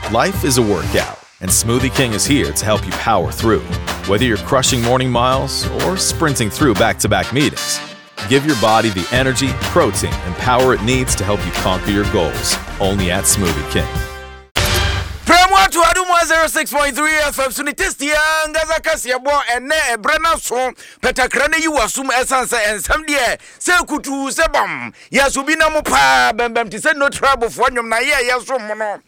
Life is a workout, and Smoothie King is here to help you power through. Whether you're crushing morning miles or sprinting through back-to-back meetings, give your body the energy, protein, and power it needs to help you conquer your goals. Only at Smoothie King. To Adum 106.3 FM Sunitesti Ngaza Kasia bo ene ebrana so petakrane yi wasum esanse ensam de se kutu se bam ya subina mo pa bembem ti se no trouble for nwom na ye so mo no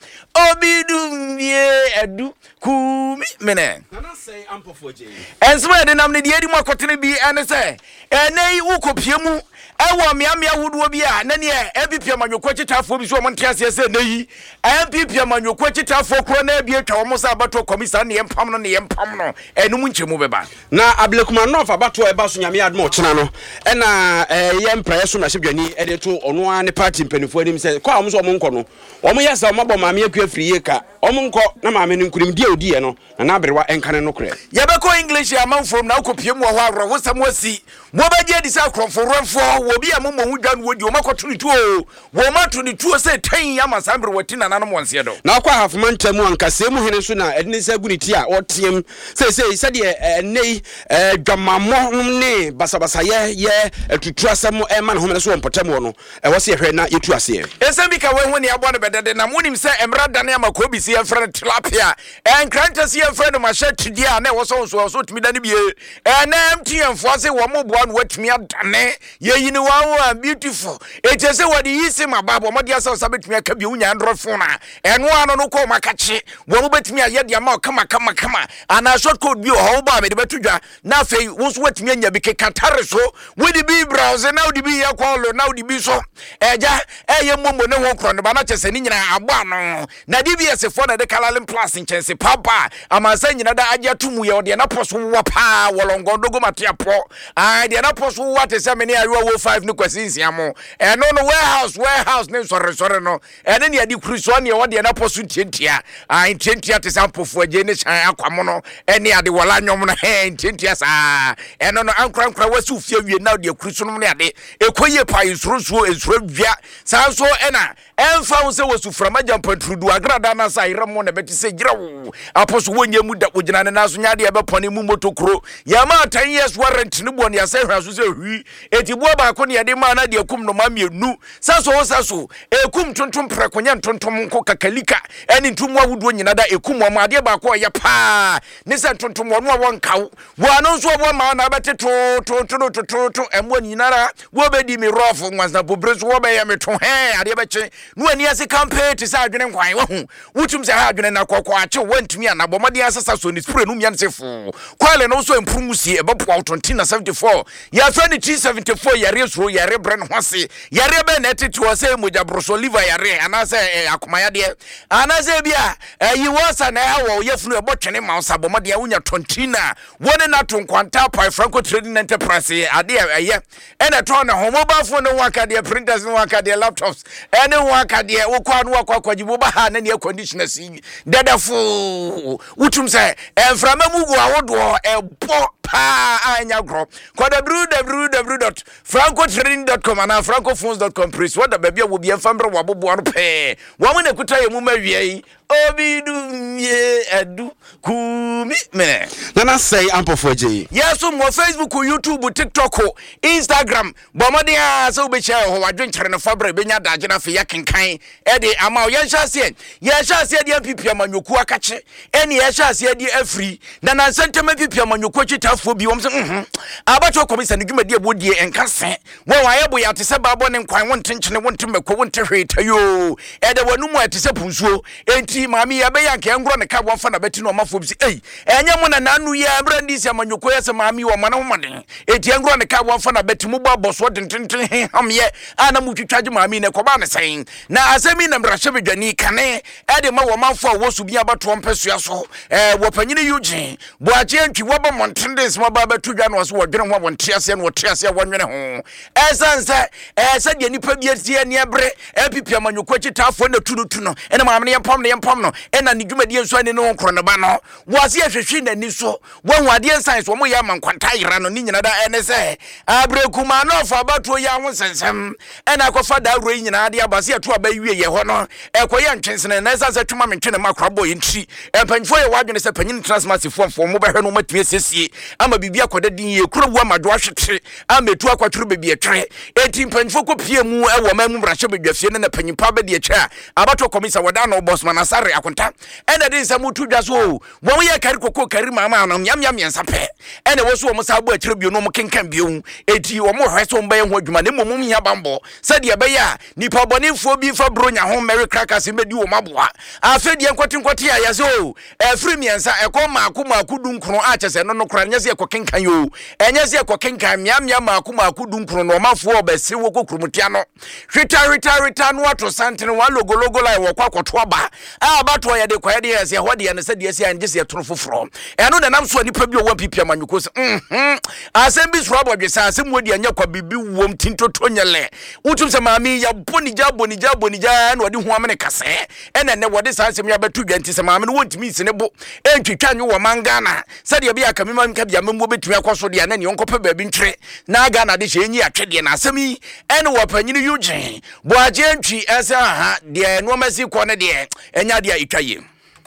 obidum ye edu ku mene nana say ampofo je ensma de nam ne de edi mo akotene bi ene se ene yi ukopiemu ewo miamia wuduo bi a nane ebipia manwokwa chitafo bi so mo ntiase se neyi ebipia manwokwa chitafo kro na bi etwa mo sa abato komisa ne yempam no enum nchemu beba na ablekuma no fa bato eba so nyame admo chena no ena yempra so na hwedwani edeto ono a ne party mpanifo anim se kwa mo so mo nko no omo yesa mo bɔ maame akua firi yeka omo nko na maame no nkurim die odie no na abrewa enkane no kre yebeko english amanfom na akopiem wo hawro wo sam wasi mo baje di sa kromforofo wo bi ammo hu dwan wodi o makoto ni tuo wo mato ni tuo se tan ya masambre wati na nanom wonse do na kwa hafuma ntamu ankase mu hene so na edini sa guniti a otiem se de nei dwamammo ne basabasa ye tutuasem e ma no homene so wonpotam wo no e wo se hwe na yetu ase esem ka we ho ne abo no bedede na munim se emra dane amakobi se friend tilapia enkranta se friend ma shatudi a na wo so tumi dane bie na mtmfo se wo mo boa no watumi adane ye ni wa beautiful ejese wadi yisi mababo modi asa sabetumi aka bi unya ndrofo na eno ano no ko makache wo mo betumi aye dia ma kama ana short code bi ho ba me de betudwa na fei wo so watumi anya bi kekatare so wodi bi browse na wodi bi ya kwalo na wodi bi so eja eye mommo ne ho kro ne ba na chese ni nyina agba no na DBS for na de Kalalin Plus nchense papa amasa nyina da agya tumu ye ode na poso wo pa wolongo dogo matia po de na poso wo atese me ne ayo wo 5 ni kwasinsi amo eno no warehouse ne sorry no ene ne adi kruso ne ode na poso ntientia ntientia te sampofo agye ne chan akwamo no ene ade wala nwom no ntientia sa eno no ankra wasu fie wie na ode kruso no ne ade ekoye pa esuro dwa sanso ena emfa wo se wasu frama jampatrudu agrada na sa iramo na beti se girawo aposo wonye mu da ogina ne naso nyade e bepone mu motokro ya ma 10 years warrant ne bo ne ase hwaso se hwi etibuo ba ko ne yade ma na de kum no ma mienu saso ekum tontom prekonya tontom nko kakalika eni ntumwa wuduo nyina da ekum mo ade ba ko ye pa ne se tontom wono wonkaw wo anu so bo ma na beteto emwo nyinara wo bedi mi rofo nwansa pobreso wo be ye meto ade beche no ani ase campaign ti sa adwene nkwan wo hu wutum se ha adwene na kokko ache wantumi anabo made asasa so ni spray no mian sefo kwale no so empumusie ebepo out 1974 ya 2074 yare so yare bren hwase yare be na tete se moja broso liver yare anase akomaya de anase bia yi wasa na ha wo yefunu ebotwene ma usabo made awunya 20 na wone na to nkwanta pai Franco Trading Enterprise ade eye ena to na ho mobile phone waka de printers waka de laptops ene waka de wokwa no wakwa jibo ba ha na ne conditioner si dadafo wutum se enframa mugu awodo ebo pa anya gro www.francotrading.com and francophones.com please what the baby will be enfambre wabobo no pe wo mo ne kuta ye mu mawie obidum ye edu kumi me nana say ampofo je yeso mo Facebook, YouTube, TikTok, Instagram bomode a so be share ho wadwenkere no fabre benya daje na fe yakenkan e de ama o yenhase de pipia manyoku akache ene yenhase de afri na nansentema pipia manyoku chitafo bi wom se abacho komisa ne dwumadi abodie enkase won ayebo ya tese babo ne nkwan won tenchene won temeko won tehwetayo e de wanumu atese punsuo enti mami ya be yanke ngro ne ka won fa na beti no mafo bi se enye mo na nanu ya brandi se manyoku ya se mami wo mana homade enti ngro ne ka won fa na beti mu boso dententen hamye ana mu twitwaje mami ne koba ne sen na asemi na mrahye bedwani kane e de ma wo manfo wo su bia bato mpesua so wo panyine yuji bo aje ntwi wo ba montende se ma ba batudwa no so wo dwene ho wontiase no wotiase wonwene ho esanse de nipa bia tie ne ebre epipia manyokwa chitafo na tunutu no ene maamne yempam no ena ni dwumadi nso ne no nkro ne ba no wo se ahwehwe nani so wo ade science wo mo ya mankwanta yira no ni nyina da ene se abrekuma no fa bato ya ho sensem ena akofa da ro nyina ade abase ato abawie ye ho no ekoye ntwensene na esa se twuma mentwene makrabo yintri empanfo ye wadwene se panyin transmassive fo mo behwe no matue sesie ama bibia koda din ye kuro bu amado ahwete ametu akwaturu bebi etwe eti mpanfo ko pie mu e wo mamu brahye bedwafie ne na panyimpa ba de etwa abato komisa wada no bosman asare akonta ena din se mutu dwa so wo ye kari kokko kari mama no nyam yensape ena wo so wo sabo akire bio no mo kenkan bio eti wo mo hweso mba ye ho adwuma ne momum hia bambo sade be ya nipa bonimfo bi fa bronya ho Merry Crackers medi wo maboa afedi enkotinkwoti ya yaso efri miensa ekọ maako dunkro a chese no kora nyese ekokenkan yo enyese ekokenkan miamia maako dunkro no mafo obese wo kokrumutia no hwita no ato santene wa logo lai wo kwakoto ba a bato ya de kwade yese hode ya ne sade yese angese etoro foforo eno de nam so nipa bi o pipia manyuko se asem bi suro abodwesa asem wodi anya kwa bibi wom tintoto nyele utum se maami ya bonija na wodi ho amene kase ene ne wodi sansem ya betu dwanti se maami no wontimi sine bo entwitwa nyu wo mangana sade bi aka mema nka bia membo betumi akoso de ane onkopa baabi ntwe na Ghana de hyenyi atwede na asemi ene wo panyini yugen bo aje ntwi ese aha de no masi ko ne de enya de itwaye.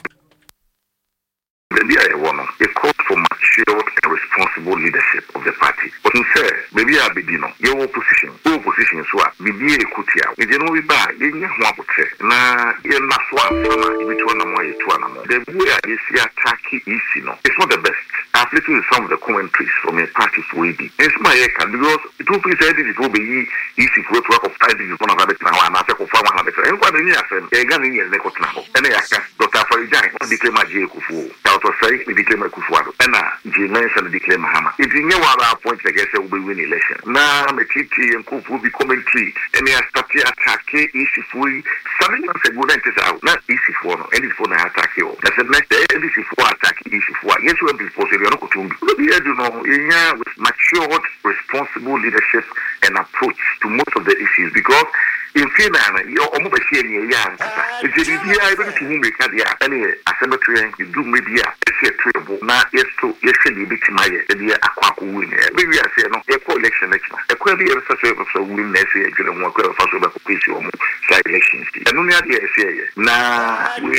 Maybe I want a call for mature and responsible leadership of the party. But in say, maybe I be your opposition so maybe a kutia. We don't know ba in your na in na swan sama between the way I see attacking easy no. It's not the best. I've listened to some of the commentaries from a party for it. It's my because it will be said it will be easy for work of time is one of the now and after for one of the and what any of them a gun in the now. And I ask Dr. Farijai declare my Kufu. To say we declare Kufuado and Jimenez and declare Mahama. If you know what our point against will be win election. Now Metiti and Kufu be commentary and they are starting attacking easy for 7 months ago out. Not easy for no and it's for an attack you. That's the next day and this is for attack easy for yes you will be possible with matured responsible leadership and approach to most of the issues because in Finland, you're almost a young. It's a idea I don't see whom we can any asymmetry you do maybe a trouble. Now, yes, to yes, be victimized, the aquaku win. Maybe I say no, a collection next month. A query of such a win next year, you don't want to pass over side elections. And only idea I say, now, where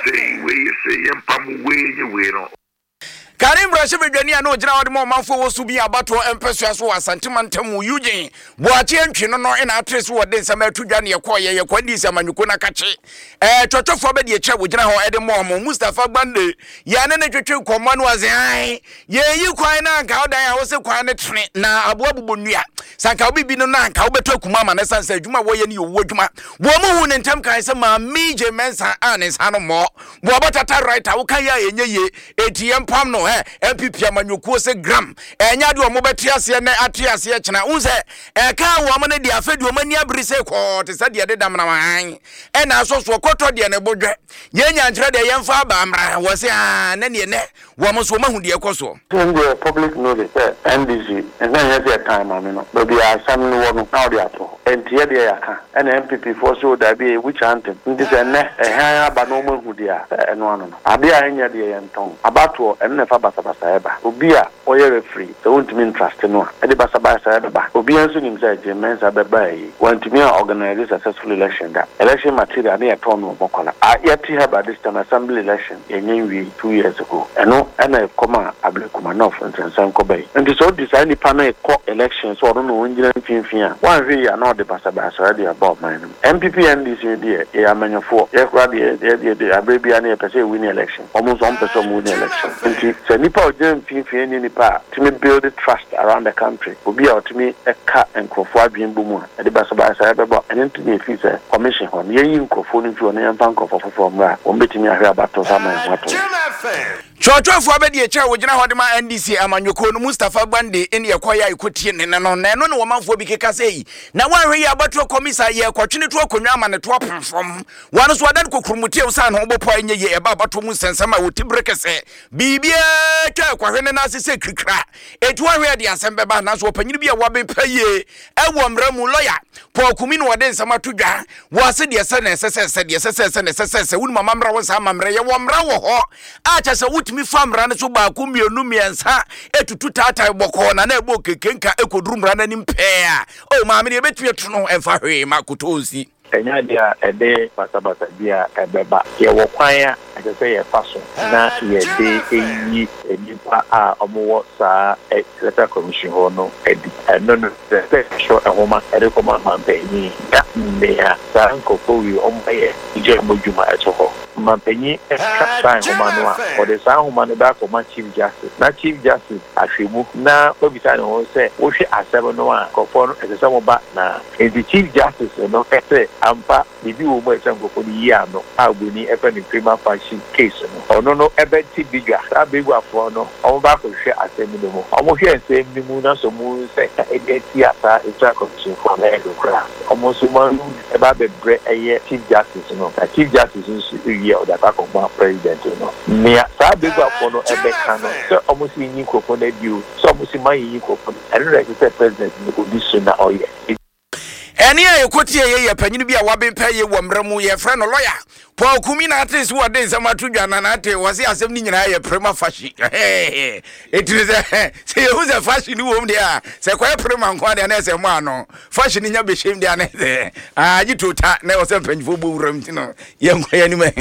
you say, and Pam, where you will. Karim Brashe bedwani ano gina wode mo manfo wo su bi abato empesua so asantemantamu Eugene boache ntwe no ina atres wo de nsama atudwane ye kwadi samanyuko na kache twotwofo be de echa wo gina ho ede mo Mustafa Gbande ya ne twetwe komo no aze ai ye yi kwan na nka odan a wo se kwan ne tene na aboa bubonua sanka obibi no na nka wo beto kuma ma ne sansa adwuma wo ye ne yo adwuma wo mo hu ne ntam kan se ma mije mensa anes hano mo bo batata right a wo kan ya yenye ye ATM pam no MPP amanyuko se gram enya de omo betiase ne atiase kina unse ka wo mo ne de afedi omo ni abrise ko te sade de dam na wan na so koto de ne bodwe yenya nkyere de yemfa abamra wo se na ne wo mo so mahu de ekoso the public know the NDC and then have their time amino but we are some no no now they ato entie de yaka and MPP for so that be which anthem this ne han aba no mahu de a eno ano no ade a enya de yenton abato enne fa basabasa eba obi a oye referee so want me trust no e de basabasa eba obi anso nim say Jimenez abeba yi want me organize successful election that election material na yeto no bokola yeti have this time assembly election yenye 2 years ago eno na koma abrekuma no for nsanko bay and so decide ni panel co elections so no wonjina mfimfia wan hwe ya na de basabasa de about mine MPP NDC de e amanyofo ye kra de abrebia na pese win election almost on person win election so nipa ojem mfimfia ni nipa to me build trust around the country obi a to me eka enkofo adwenbu mu de basabasa ebe and into the feature commission on ye nkofo ni fi on yan bankofo for mra on betimi ahwe abato sama wato Chotofo abedi eche wogina hodema NDC amanyoko no Mustafa Bande ene yakoya ikotie ne no no womanfo bi keka sei na wanhwe ya abato komisa ye kwatwene to akonwa ama ne to apomfom wano so adan kokrumutie usa no obopo enye ye eba abato mu sensama wotibrekese bibia twa kwahwene na asese krikra etu ahwe de asembe ba na so opanyini bia wabepaye ewo mramu lawyer Paul Kumino wade nsama tudwa wase de sese wunu mamra wonsa mamra ye womra wo ho acha se wutimi famra ne so ba kumienu miensa etutu tata boko na ebo kekenka ekoduru mra na nimpea o maame ne betue to no emfa hwe makotozi enya dia ede pasabasa dia ebeba ye wo kwan a se ye faso na ye de eyi enipa a omo sa electoral commission ho no edi no se show ehoma ede ko ma mampenyi ya meya sa nkofo wi omo ye ije mojuma eto mampenyi ka sa homa no a o de sa homa no da ko ma chief justice na chief justice ahwemu na obisa ne ho se wo hwe asem no a kofo no ese mo ba na edi chief justice no ese ampa bibi wo mo esan kofo ni ya no agboni efe ni prima facie case no ono no ebe ti bigwa abegwa fo no omo ba ko hwe asem no mo omo hwe asem ni mu na so mu se ede ti asa etra commission for na edo kra omo so ma eba bebre eye chief justice no na chief justice so ye o da ta ko ma president no nia sa abegwa fo no ebe kan no so omo si yin kofo na biu so omo si man yin kofo eno re se president no go diso na oye ene ye kotie ye panyini bia wabempa ye womramu ye frɛ no lawyer Paul Kumina atis wo de nsama tudwa na ate wase asem ni nyina ye prima fashi etirize se ye hu ze fashi ni wom de a se kwa prima nko de na se mo ano fashi ni nya be shem de na se aji tota na wo se panyifo bo wuram ti no ye nko ye ni me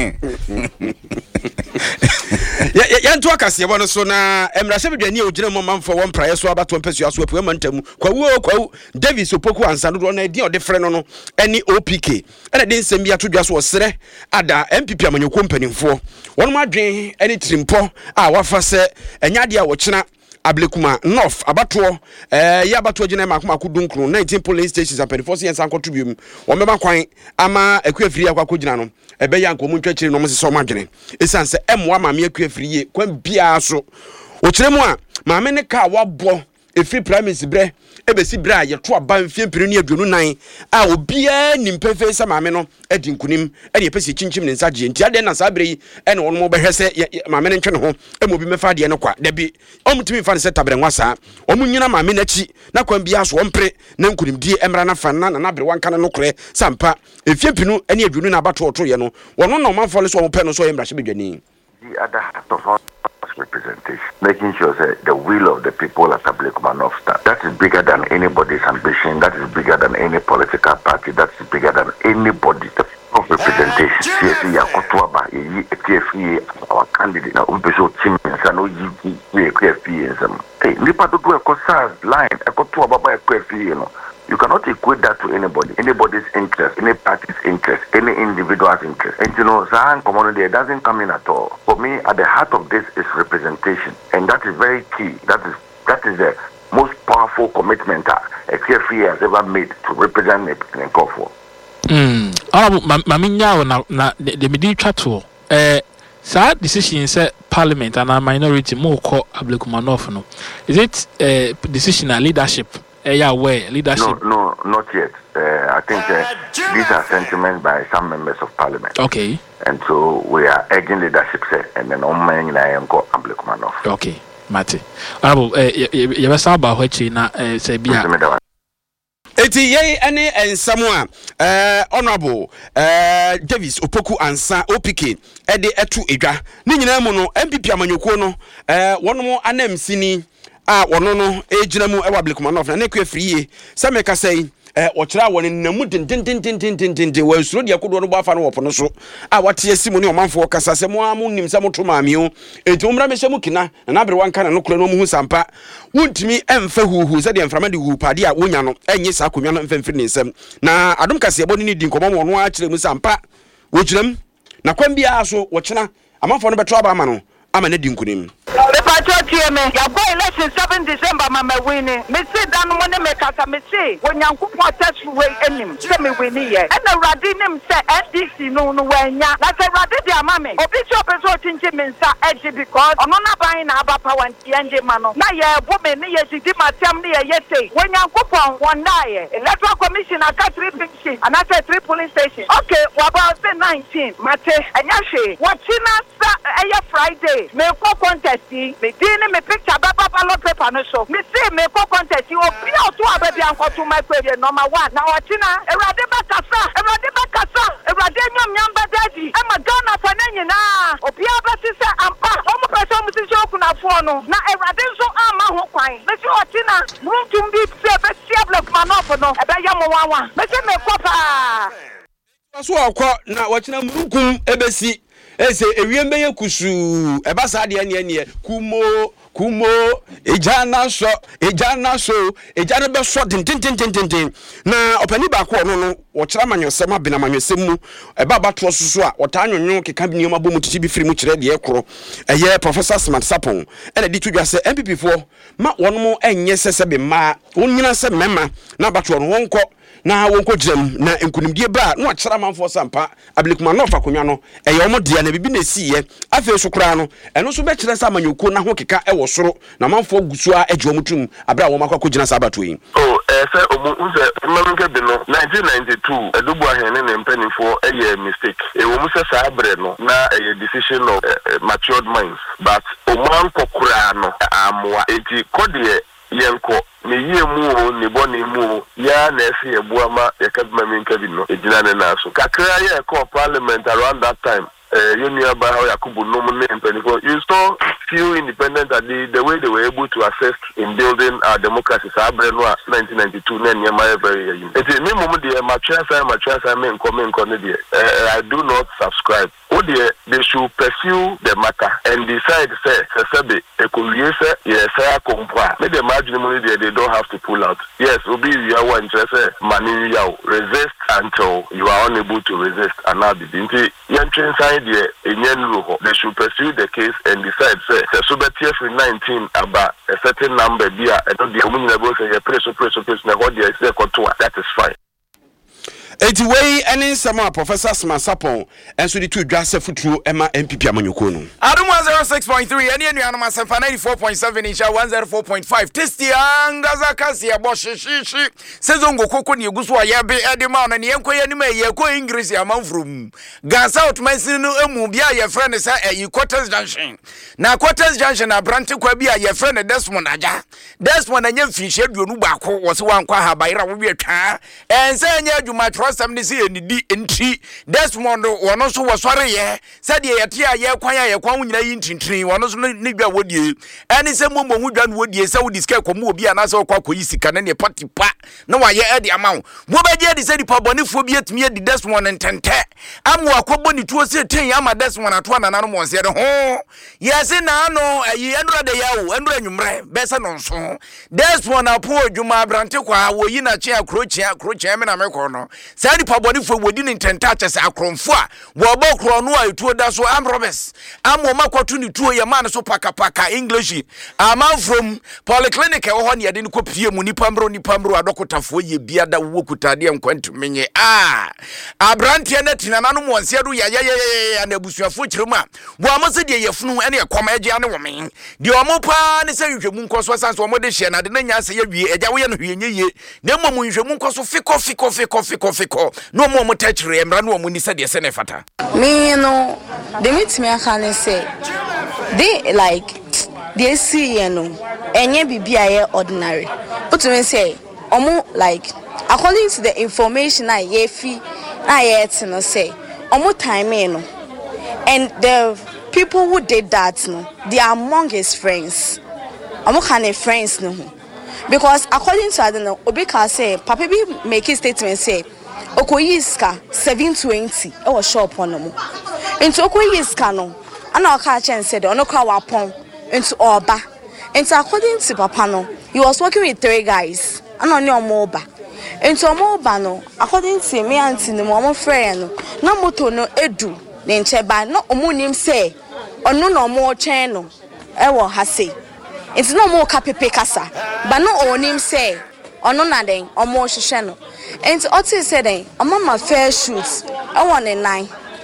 ya nto akase bo no so na emrahye bedwani ogina mo manfo won praye so abato mpesu aso apu amantamu kwawu Davis Opoku ansano na di ode frɛ no eni OPK ena de nsem bia todwa so osere ada MPP amanyoko mpanimfo wonum adwen eni trimpo a wafa se enyade a wo kyena Ablekuma North abato ya abato gina makoma kudunkru 19 police stations apedifo se yansan kotubium wo meba kwan ama akuafiri akwa gina no ebe ya nkomu ntwakire no mse so madwene esanse emwa maame akuafiri ye kwan bia so wo kyeremu a maame ne ka wabo efiri primaries bre ebesi bra ye to aba mfie mpiri ne aduonu nan a obia nimpefe sa maame no edi nkunim ene pese chinchim ne nsaje ntia de na sabre yi ene won mo behwese maame ne ntwe ne ho emobi mefa de ne kwa dabi omutimi fa ne se tabre nwasa omunyina maame na chi na kwan bia so ompre na nkunim die emra na fa na bre wanka no kore sampa efie pinu ene aduonu na abato oto ye no wono na omafo le so ompe no so ye mrahye bedwani the other half of representation, making sure that the will of the people at Ablekuma North stand. That is bigger than anybody's ambition. That is bigger than any political party. That is bigger than anybody. The of representation. CSE Yakotuaba, TFE, our candidate. Now, we show Chimins and OGP and some. Hey, Nipa to do a Kosa line, Yakotuaba by a QFE, you know. You cannot equate that to anybody, anybody's interest, any party's interest, any individual's interest. And you know, Zahan community doesn't come in at all. For me, at the heart of this is representation. And that is very key. That is the most powerful commitment a KFE has ever made to represent Nkofor. Maminya na the middle chatto. Sad decision said Parliament and a minority more call Ablekuma North. No, is it decision and leadership? Yeah, where leadership? No, not yet. I think these are sentiments by some members of Parliament. Okay. And so we are urging leadership, and then on my name go Ablekuma North. Okay, Mate. You were saying about what China say be. Eti ye ene ensamo a honorable Davis Opoku ansa OPK e de etu edwa ni nyina mu no MPP amanyoko no wono anam sini a wono no ejina mu e wa Ablekuma North na ne kwafriye se meka sei ochira woni namu tin wa suro dia kodo no bafa no wopo no so a wate asimu ne omanfo kasa se mo amu nim se mo to maameo enti umra me hye kina na bre wanka na no kula no mu hu sampa wontimi emfa huhu se de mframa de hu pade a wonya no enye sa akonwa no mfamfiri ne nsam na adom kase ebo ni di nkomo no a kire mu sampa wo kiram na kwan bia so wo kina amanfo no beto aba ama no ama na di nkunim ya go election 7 December mama winning. Me say dan mo ne me kasa me say wonyankopon test way enim say me winning here. And the radi nim say NDC no wanya. Na say radi dia mama. Obi so person tinche minsa edge because ono na ban na aba power ntianje mano na ye bo me ne ye sidi matem ne ye say when yankopon one die electoral commission aka 3 pinchi and after 3 police station okay about 19 mate anyahwe wachina sa Friday me ko contest me dini me picture baba ballot paper no so me say me ko contest obi oto ababi ankoto my query number 1 na wachina Ewrade bakasa Ewrade nyam badadi e ma Ghana fanenyi na obi abati se ampa omo person musi joku na fo no na Ewrade so ama ho kwan me say wachina muntum bi se be sia block manof no e be yam wanwa me say me ko pa so akọ na wachina munkum ebesi ese ewiem beye kusu eba sa de ne kumo ejana so ejana be so tintintintintin na opani ba ko no wo kira manyosem abena manyosem mu eba bato soso a wota anwonwo keka bi nioma bomu titi bi firi mu kire de ekro eye Professor Smart Sapon ena di tudwa se MPP fo ma wono enye sese be ma wonyina se mema na bato no wonko na wonko gyem na enkunimdie ba na wakira manfo sampa Ablikuma no fakonwa no eye omo dia na bibi na siye afi so kura no eno so be kire sa manyoko na ho keka ewo soro na manfo gusua adwo mutum abra wo makwa kogina sa bato yi say unze mmanke de no 1992 edubu ahene ne mpanifo eye mistake wo mu se sa abre no na eye decision of matured minds but oman kokura no amwa eti kodie yenko me yemu ne boni mu ya na ese ebu ama yakadma minka bi no ejina ne na so kakra ye ko parliament around that time Yunia Baha Yakubu Nomune and Penico, you still feel independent that the way they were able to assist in building our democracy. Sabrenoa 1992, Nehemiah very young. It's a new moment, my chance, I mean, I do not subscribe. Oh, dear, they should pursue the matter and decide, say, yes, I compare. Maybe imagine they don't have to pull out. Yes, Obi, you are one, money, resist until you are unable to resist. And now the they should pursue the case and decide say the 19 about a certain number beer and not the woman say press na what they say that is fine. Eti wey ene nsema Professor Smart Sapon enso di tu dwase futuro ema MPP amanyoko no Adum 106.3 ene enu anoma 94.7 insha 104.5 testi angaza kasi ya boshishi sezongo koko ni egusu ayabe edema na ne yenkoye ni maye ko English ya manfrum gansa otmansin no emu bia ye friend sa e quarters junction na quarters junction na branch kwa bia ye friend Desmond aja Desmond anya mfinhye duonu baako wo se wankwa ha bayira wo bietwa ense anya adwuma trosam ni se enidi enti Desmond wono so wo sore ye se de yete a ye kwan nyina yi ntintrin wono so ne dwa wodie eni se momo hu dwa no wodie se wo diske komo obi anase wo kwa yi sika na ne pati pa na wa ye edi ama wo beje di se di pabonifo bi etimi edi Desmond ntente amu akobo ni tuo se ten ama Desmond ato na nanu mo se de ho yesi na no ayi endura de yawo endura nwumre bese no nso Desmond apo adwuma abrante kwa wo yi na che akrochia me na me ko no se di pabonifo wodi ni ntente achese akromfo a wo bo kro no a etuo da so am robes am wo makoto ni tuo ye man so paka English am from polyclinic e ho ne yade ni kopie mu nipa mro adokotafo ye biada wo kutade enkwantu menye abrante na tinana no mo nse do ya na busuafo kirema bo amose de yefunu ene ekoma age ane wo men de omo pa ne se hwehwemu nkoso sanso omo de hye na de na nya se ye wie eja wo ye no hwenye ye na mo hwehwemu nkoso fiko no mo tachire emra no mo ni se de se ne fata me no they meet me can say they like they see enye bibia ye ordinary but me say omo like according to the information I yet no say omo time no and the people who did that no they are among his friends omo can friends no because according to I don't know obi can say papa be make a statement say okoyiska 720 e was shop on mo into okoyiska no ana ka chen said ono kwa wapon into oba into according to papa no he was working with 3 guys ana oni omoba into omoba no according to me auntie no mo friend no na moto no edu ne ncheba no omunim say ono no mo chen no e wo ha say into no mo ka pepe kasa but no onim say ono na den omo hwehwe no and oti said den omo ma fair shoot I want a 9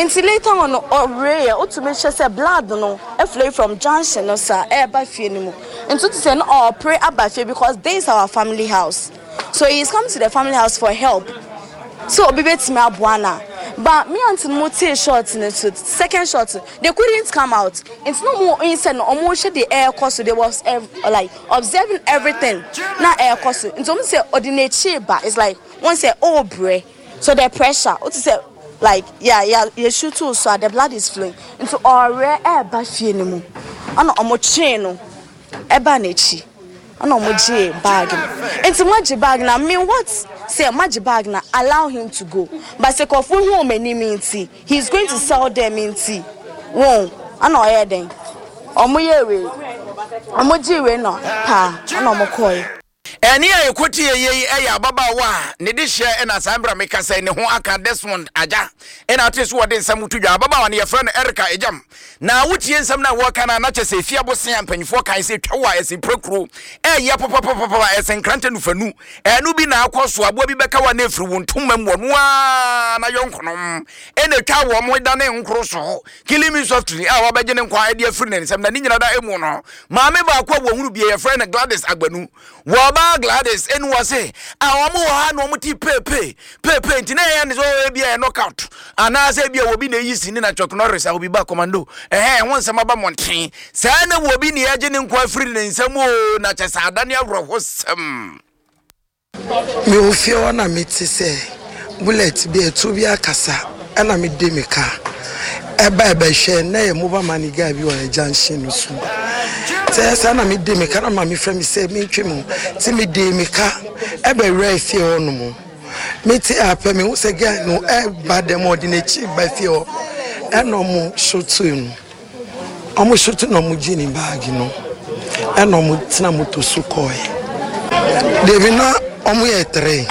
Until later on, or rare, or to make sure blood no, a flow from Johnson or sir, by funeral. And to send or pray about fear because this is our family house. So he's come to the family house for help. So be bet me abuana. But me and Timothy shots in the second shot, they couldn't come out. It's no more inside or more the air course. They was like observing everything. Not air course. And some say ordinate chamber. It's like one say oh bre. So the pressure. What to say like you shoot too. So the blood is flowing into our rare air by feeling. Ano omocheno eba nechi. Ano omoje bag. Into magic bag na mean what? Say magic bag na allow him to go. But say kofu hu many minti. He's going to sell them minti. Won. Ano aye den. Omoyewe. Omojiwe no. Pa. Ano omokoy. Eni aye kwoti ye ababa wa ne de hye na sambra meka sai ne ho aka Desmond aja ena ateso wode nsam tudwa ababa wa ne ye friend Erica ejam na wutie nsam na wo kana na chese fia bosen ampanyfo kan se twa ese prekuru ye papa ese nkrante nufanu enu bi na akoso abo bi beka wa na efiri wontumam wo no a na yonkonom ene twa wo mo da ne nkro so kilimi softly a wa beje ne nkwa ade afiri ne nsam na ni nyina da emu no maame ba akwa wo huru bi ye friend Gladys Agbanu wo ba Gladys enu wase awomo ha no muti pepe ntina ya ne so bia knockout ana se bia obi na yisi ni na Chuck Norris a obi ba commando won sama ba monten sa na obi ne yaje ne nkwa free ne nsam o na chesa adane awrohosam me ofio na meti se bullet bi etu bi akasa ana me de meka eba hwe na ye mobile maniga bi wa junction no so Tesa na me de me kana ma me frɛ me sɛ me ntwe mu ti me de me ka e be re fie ho no mu me ti apɛ me wo sɛ ga no e ba dem ordinary ba fie ho e no mu shotu no omo shotu no mu gini bag no e no mu tina moto so koi de bi na omo ye 3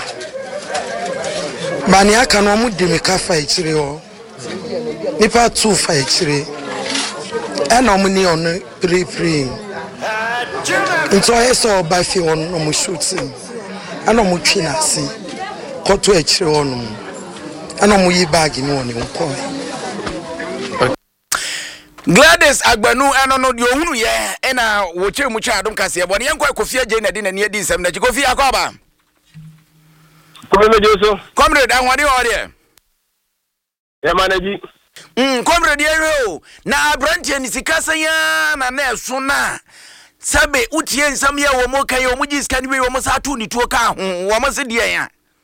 ba ni aka no omo de me ka fa ichire ho nipa 2 fa ichire e no mu ni on pre Into I saw by few on no shooting. I know Muchina see. Cut to a chair on. I know we bag in one. Gladys Agbanu eno de ohunu ye ena wo che mu cha adom kase bo ne yankwa Kofia Jane de na ne adi nsam na Kofia akwaba comrade anwade ode ya manaji comrade yero na abrantie ni sikasa ya na eso na sabe utie nsam ya wo mo kan yo mu jiska ni we wo mo sa tu ni tuo ka ho wo mo se de ya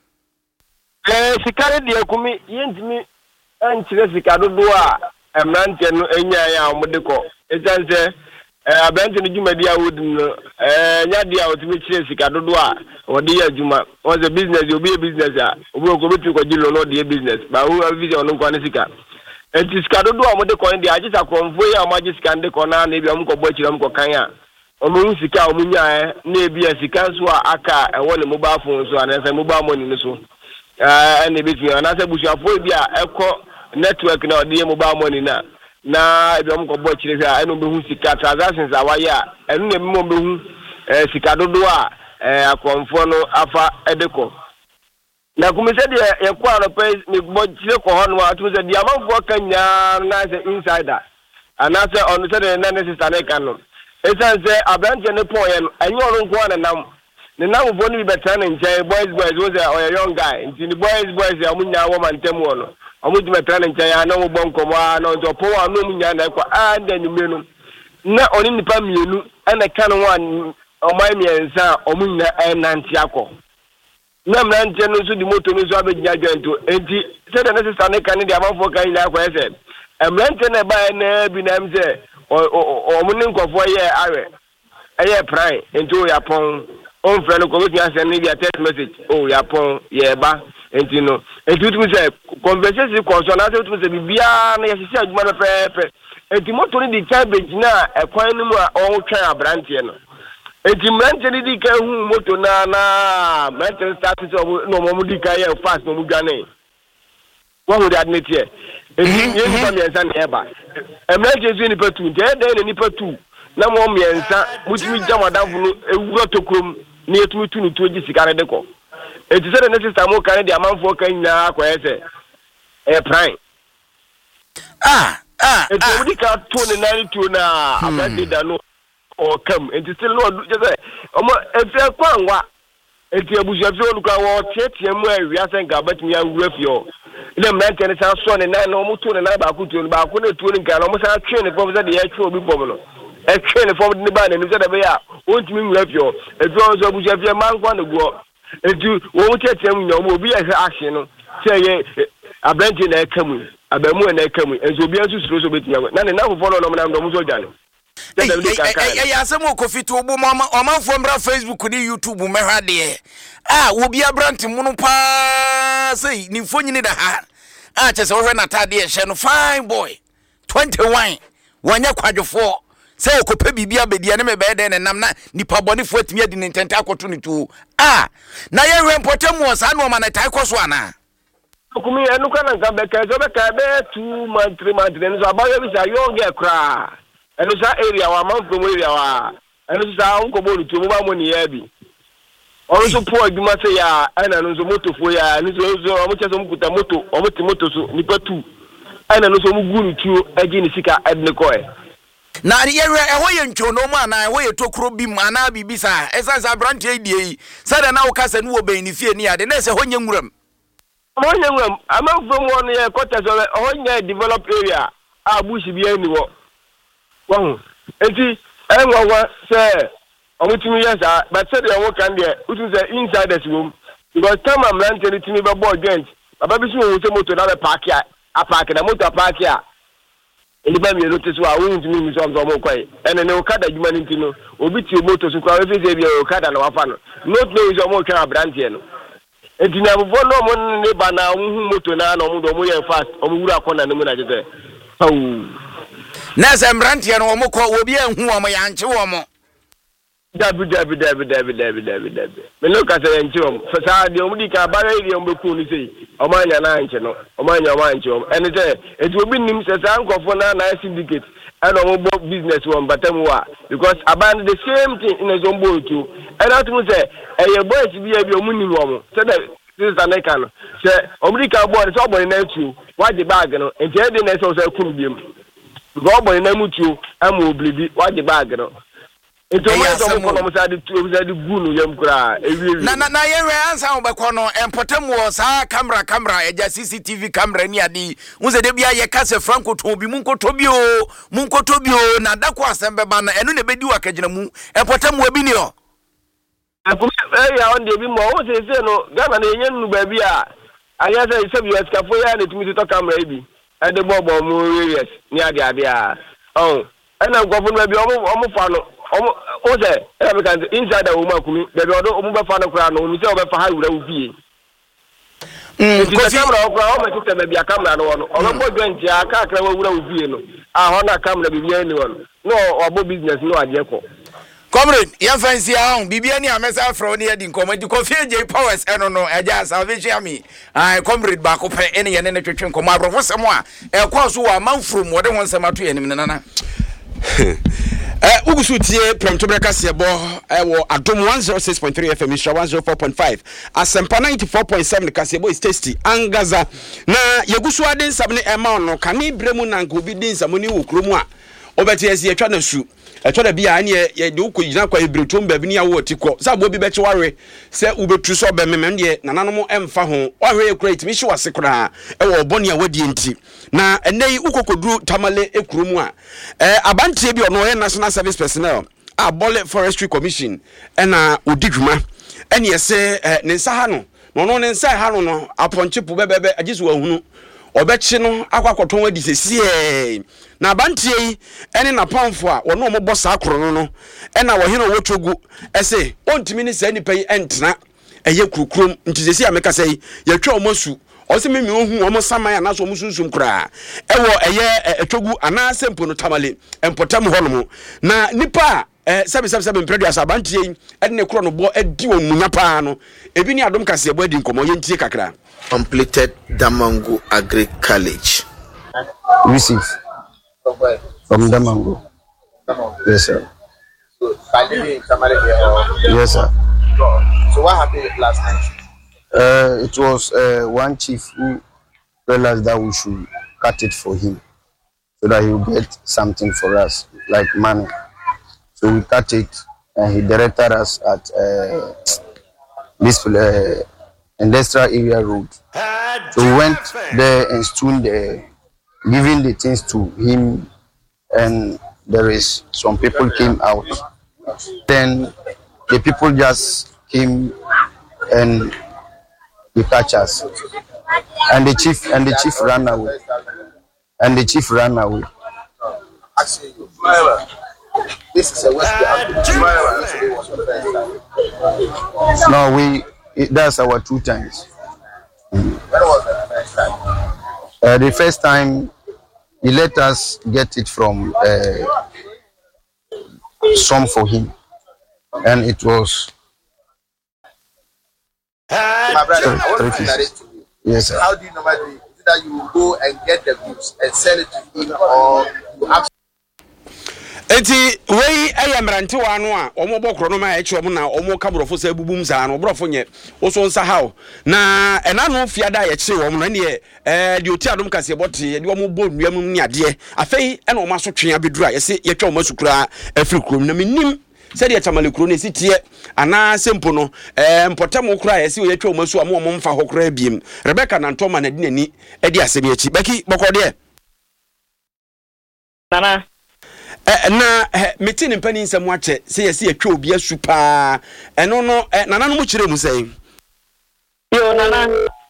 sikare de akumi yentimi anchire sikado do a emrante no enya ya omodeko ejanse abante no jumadi awodi no nya dia otimi chire sikado do a odi ya juma was a business obi a business a obi ko betu ko jilo no de business ba hu vision no kwa ne sika enti sikado do a omodeko ndi agisa konvo ya amaji sikande ko na na bi amko bo chira amko kan ya omu sika omunya na ebi sika so aka ewo ne mobile phone so anasa mobile money no so and ebi anasa busuafo bi a ekọ network na odi mobile money na ebi amko bo chire ha eno be hu sika transactions awaye a eno na mo be hu sika dodo a akonfo no afa edeko na kumise de yekwa no pe me bo chire ko hono atu se di amanfo kanya na se insider anasa on se de na sister na kan no esanse abranche ne poye no enyo ro nko na nam ne nam bo ni betra ne nche boys wo say o young guy nti ni boys ya munya wo mantem wo no omu di betra ne nche ya na wo bonko mo na nto po wa no munya na kwa anda nyume no na oni nipa mienu ene kan one omai miensa omunya enanti akọ na mrante no so di moto no so abeginya dwento enti se de necessary ne kan di amanfo kan ila akọ ese mrante na ba na bi na mze omunin kofo ye awe eye prai enti ya pon on friend ko bi send me text message ya pon ye ba enti no enti tu say conversation ko so na tu say bibia na yesi adwuma na pepe enti moto ni di cabbage na ekwan ni mu a on twan abrante no enti mrante ni di ka hu moto na mrante start no mo di ka ye fast no mu gane wo ho di admit here enti ye ni pa mi ensa na eba emergency ni patu de ni patu na mo miensa mutimi jamadamfu no ewuro tokrom ni etumi tu ni toji sikare de ko enti se de ne sister mo kan de amanfo kan nyina akwa ese prime If we can't turn the 92 now, I'm not did no or come and still not just say, if you're quite what if you bush of your go church, we are saying, but me and refio. The man can sound son and 9 almost 2 and 9 about to can almost have trained from the actual people. A train from the band and instead of ya, won't mean refio. As long as bush of your man want to go. If you won't catch him, no will be as action. Say a branch in a coming. Abemu na ekamu enzo bia nso suro so betia na ne na follow no na ndo so jale asem okofito obo omanfo mbra Facebook ni YouTube mehwa de wo bia brand munu pa sei ni fonyini da ha chese wo hwe na tade e hye no fine boy 21 wanya kwadwofo sei okopa bibia bedia ne mebe de ne nam na nipa bonefo atimi adi ne ntente akoto ne tu na ye hwe mpotem wo sa no ma na tai koso ana Kumi enu kana ngambeka zobeka be 2 months 3 months nso abaye bi sa yoge kra enu sa area wa manfo area wa enu sa unkobo lutu mo ba mo ni ya bi o so po aduma se ya ana no so motofo ya enu so o mo cheso mkuta moto o mo ti moto so nipa 2 ana no so mo gu lutu agi ni sika adne koe na yewe eho ye ntwono mu ana eho ye tokro bi mu ana bibisa esansa brand edie sada na wo kasa nu wo ben ni fie ni ade na se ho nya nwuram I'm from one year quarters of a developed area. Bush be anywhere. Well, say, I'm with me, yes, but said I work on there, which is inside this room. Because time I'm landing to me about board games. A baby soon will come to another park here, a park and a motor park here. And the baby notice why I won't mean some more quiet. And then Okada humanity no, will be to motors who can every day Okada and our fan. Not those are more kind of brand here. Enti na bofo no mo ne ba na hu moto na no mo do mo ye fast o mo wura kona ne mo na jete na se mrantie no mo ko obi anhu o mo ya nche wo mo dabi me no ka se nche wo so sa de o mo di ka ba re o mo ku ni sei o ma nya na nche no o ma nya wa nche wo ene te eti obi nim se sa nkofo na syndicate and o mo business wo batam wa because aban the same thing in a zombo too. And that means a boy to be a minimum. So that this is an icon. Say, Obrika boy, it's all boy in you. Why the bag? And tell the next also couldn't be. Go boy in you, and will bleed. Why the bag? It's almost added to the Gunu Yam Kra. Na ye answer Bacono and Potem was camera, a CCTV camera near the Uzadebia Yakasa Franco Tobi, Munko Tobio, Nadakwa Sambabana, and Unebedu Akajanamu, and Potem Webinio. I put on the bimo, what is it? No, Gavana, baby. I guess I said you ask for it to me to come, maybe. At the Bobo Murias, near the idea. Oh, and I'm going to be almost follow. Oh, there, because inside the woman, the other father crown, only tell her how would be. Because camera, maybe a camera on a going to a car, would be. I want to come to be anyone. No, or business, no idea. Comrade, ya fancy ahun bibia ni amesa afro ni edi nkomo di Kofi J Powers eno no eja salvation me comrade ba ko pe ene ye ne twetwe nkomo abrofo semo a ekwa so wa manfrom wode won sema to enim nana ugusu tie promto breka sebo wo adom 106.3 FM 104.5 asempa 94.7 kasebo is tasty angaza na yegusu aden sabne ema no kane bremu na ngobi din samoni wo kromu a obeti esi etwa na su etwa da bia ane ye de ukojina kwa hebretom ba bi ni awo tikọ sabo bi beche ware se ubetu so be memem de nananom emfa ho ohwe ekura timi hye wase kura ewo oboni a wadi enti na enei ukokoduru tamale ekurum a abantie bi ono national service personnel abole forestry commission na odidwuma ene yese ne nsa ha no ne nsa ha no aponchepo bebebe agisu ahunu obechi no akwakoton wadi sesie na abantie yi ene na pamfo a wono mo bosa akoro no ena wo hino wotogu ese ontimi ni sa nipa yi entena eye kurukrum ntizesi ameka sei yetwa omosu ose memi ohu omo saman na so omusunsum kura ewo eye etwogu ana sempo no tamale empotam hono na nipa sebe mpredu asabantie yi ene kuro no bo edi omunya pa no ebi ni adom kase ebo edi nkomo yentie kakra. Completed Damangu Agri College. Receive. From Damangu. Yes, sir. So, yes, sir. So, what happened last night? It was one chief who realized that we should cut it for him. so that he will get something for us, like money. So we cut it, and he directed us at this industrial area road. So we went there and stood there, giving the things to him, and there is some people came out. Then the people just came and they catch us, and the chief ran away, This is a West No, that's our 2 times. When was the first time? The first time he let us get it from some for him, and it was my brother, I want to narrate to you. Yes, sir. How do you normally do it? Is it that you go and get the goods and sell it to him, or you have enti wei ayamrante wa no a omobokro no ma eche na omo kabrofo sa bubum za no brofo nye oso nsa hawo na ena no fiada ye che wo no ne de oti adom kase bote de omo bo nuam ne ade afei ena omo aso twen abedura ye se ye twa omo asukura afri krom na menim se de chamale kro ne sitie ana sempo no mpotam okura ye se ye twa omo asu omo mfa hokura biem Rebecca na ntoma na de nani e de asemi achi baki bokode nana na metin mpani nsem wache se yesi atwa obi asu pa eno no nana no mu kire mu sei yo nana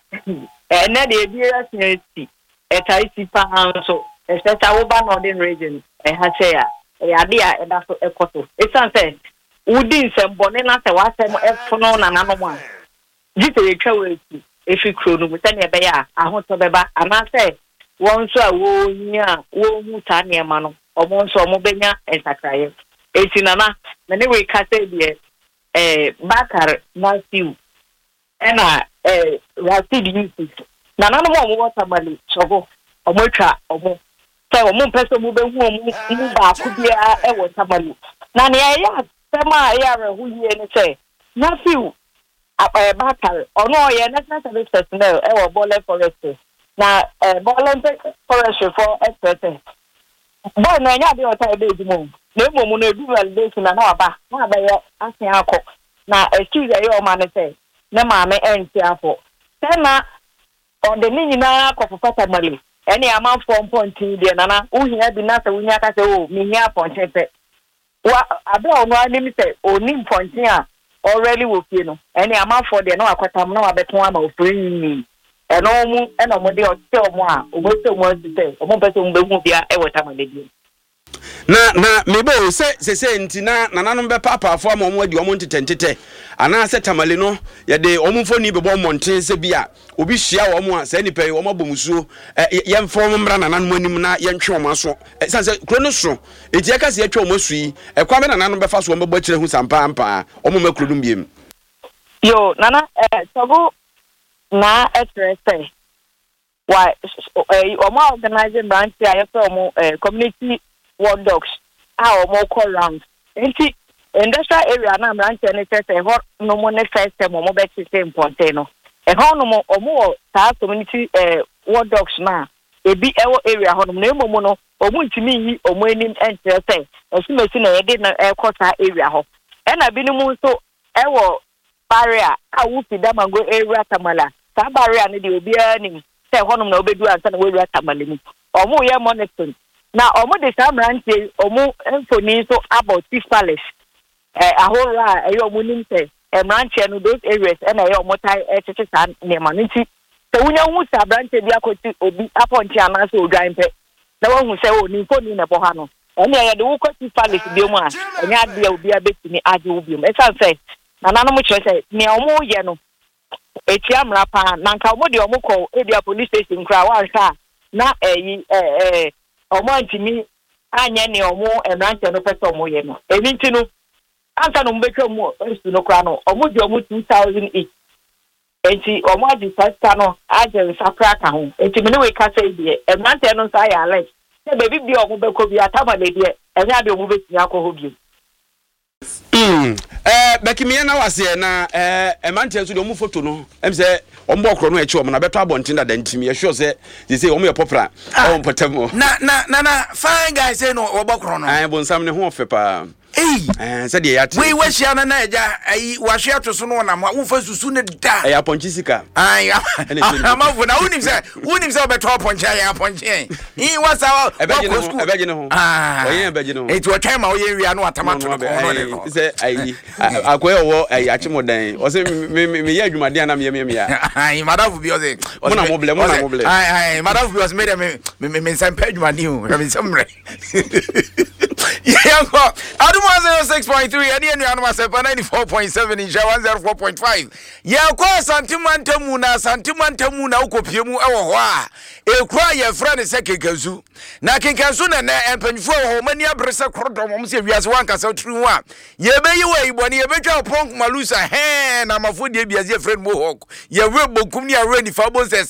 na de biara sineti etaisi pa anso especially wo ba northern region ha che ya ade a eda so ekoto esanse wudi nsem bone na se wasem efono nana no mu a jite etwa wetu efi kro no mu se ne be ya ahoto beba ana se won so a wo nya wo hu ta ne ma no omonso omobenya ensakraye etinana na ne we kase die Bakar Matthew ena Rashid Yusuf na nanu mo watermali chogo omotwa omo say omo peso mo behu omo ba akubia e watermali na ne ya sema ya rehu yie ne say Matthew Bakar ono ye national service personnel e wo Bole Forest na Bole Forest for expert boy no nya de ota ebe edimo na emo no edu validation na aba na aba ye asen akọ na excuse ye o ma ne say na ma me enti afọ na on the nyina akọ fata mali ene ama 4.2 de na uhia bi na sa unya ka say o me hia ponche pe wa abe ono ani mi say oni ponche a already wo fie no ene ama 4 de na akotam na wabeton ama ofri eno mu eno mo de o te o mo a o mo te o mo te o mo pese mo behu bia e wota ma de na mebo se ntina nananom be papaafo ama omo adi omo ntitentete ana se tamale no ye de omo mfoni be bo monten se bia obi hia wo mo a se nipa omo bomusuo ye mfo mra nananom anim na ye ntwe omo aso sanse kro no so eti aka se atwa omo asu yi ekwa me nananom be fa so omo bo kire hu sampa ampa omo makro dum biem yo nana sogo na etrese why omo organizing branch ya omo community ward dogs omo call round enti industrial area na branch ne tete ho no mo ne first time omo be tete important no ho no mo omo ta community ward dogs na ebi ewo area ho no na emomo no omo ntimi yi omo enim entrese esimesi na ye de na ekota area ho na bi ni mu so ewo barrier a wufi Damango area Tamala sa barrier ne de obi ani say honum na obedu ansa na area Tamala ni omo ye monitoring na omo de samrante omo enfoni so about Chief Palace ahora ayo omo nim say emrante no those areas na ye omo tai cheche san ne maniti so unya hu sa brante bi akoti obi aponti anase odwan pe na wahu say o ni foni na bo ha no ene ye de wo ko Chief Palace bi mu a enya ade obi abetini ade obi mu e say nana mo chere say me omo ye no eti amra pa na nka omo de omo ko ebia police station kra wa nka na omo antimi anya ne omo emrante no pese omo ye no emi nti no anka no mbetwa mo esu no kra no omo de omo 2008 enti omo adi pasta no aje sakra ka ho enti me ne we ka say de emrante no sa ya alert say baby bi omo be ko bi atama de de enya de omo be tia ko ho bi Bekimia na wase na emante nso de omu photo no em say ombo okro no echi omo na beto abontin da dantimi sure say they say omo popra on potem na fine guy say no obokro no bonsam ne ho ofepa said the yat. We wish you an edge. I was here to soon on who first soon da. I aponchisika. I'm out when I wouldn't say, wouldn't say about top on Chai upon Chain. He was our a beggar. It was time our area, no tomato. I quail a yachimo or say, me, Madiana, I madam be other. I madam was made a me some page my new, having some rain. Yeah, I don't want 6.3 and the animal 94.7 in 104.5. Yeah, of course, Santimantamuna, Ukopimu, Awa. A cry your friend is Sekikazu. Nakinkazu and Penfo, many abresa crotons, if you as one castle true one. Ye may away when you better punk Malusa hand, I'm a food baby as your friend Mohawk. Your real Bokumia ready for both as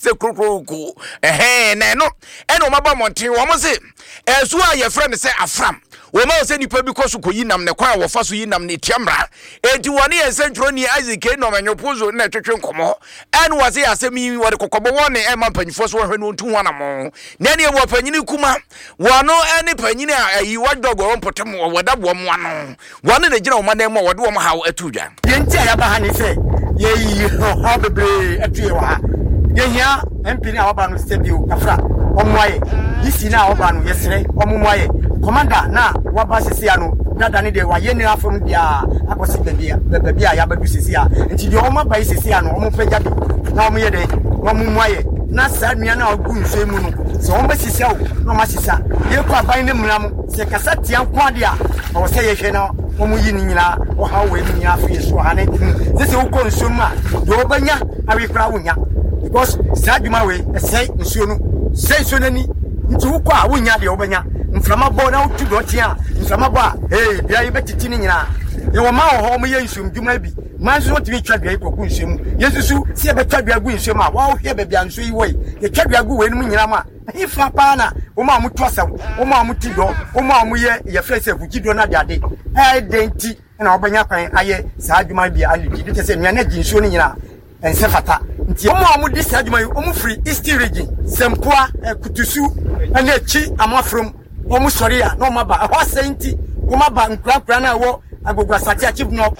Sekoko. A hand and no, and Omaba Monty, almost it. As why your friend say Afram. We must say nipa because ko yinam ne kwa wo fa so yinam ne tiamra enti woni esentro ni Isaac no manyo pozo na twetwe nkomo en was say asemi wo de kokobo woni e ma panyifo so hwe no ntu wana mo na ne wo panyini kuma wono ene panyini ayi wadog wo potem wo wadabo mo ano woni de gina wo ma na mo wode wo ha atudwa yenti ayaba ha ne se yeyi ho bebre atue wa ha yehia MP na waba no stebio afra omwaye yisi na waba no yesere omwaye commander na waba sisi ano dada ne de wa ye ni afom dia akosi bebia ya badu sisi a nti de oma bai sisi ano omo pagya bi na omo ye de omwaye na sadua na ogu nse mu no so omo sisi awo na omo sisa ye kwa ban ne mram se kasa tia kwa dia o se ye hwe na omo yi ni nyina o ha we ni nyina afi so ha ne sisi wo ko nso ma de obanya awi kra wonya because saduma we say nsuo no say so nani nti wo kwa wonya de obanya mframa bo na utu do tia mframa bo bia yi betiti ni nyina ye wo ma ho mo ye nsum dwuma bi man so timi twadua ikoku nsum yesusu se ye betwadua gu nsum a wa wo hwe bebia nso yi wei ye twadua gu we no nyina ma ifa pa na wo ma mutu asam wo ma muti do wo ma mu ye frese kugido na de denti na obanya kwan aye saa dwuma bi alidi de se nua na gi nsuo ni nyina ense fata nti omo di saa dwuma yi omo free east region sempoa kutusu na echi amafrom omo sori a no maba ho senti wo maba nkura na wo agogwa sati achieve no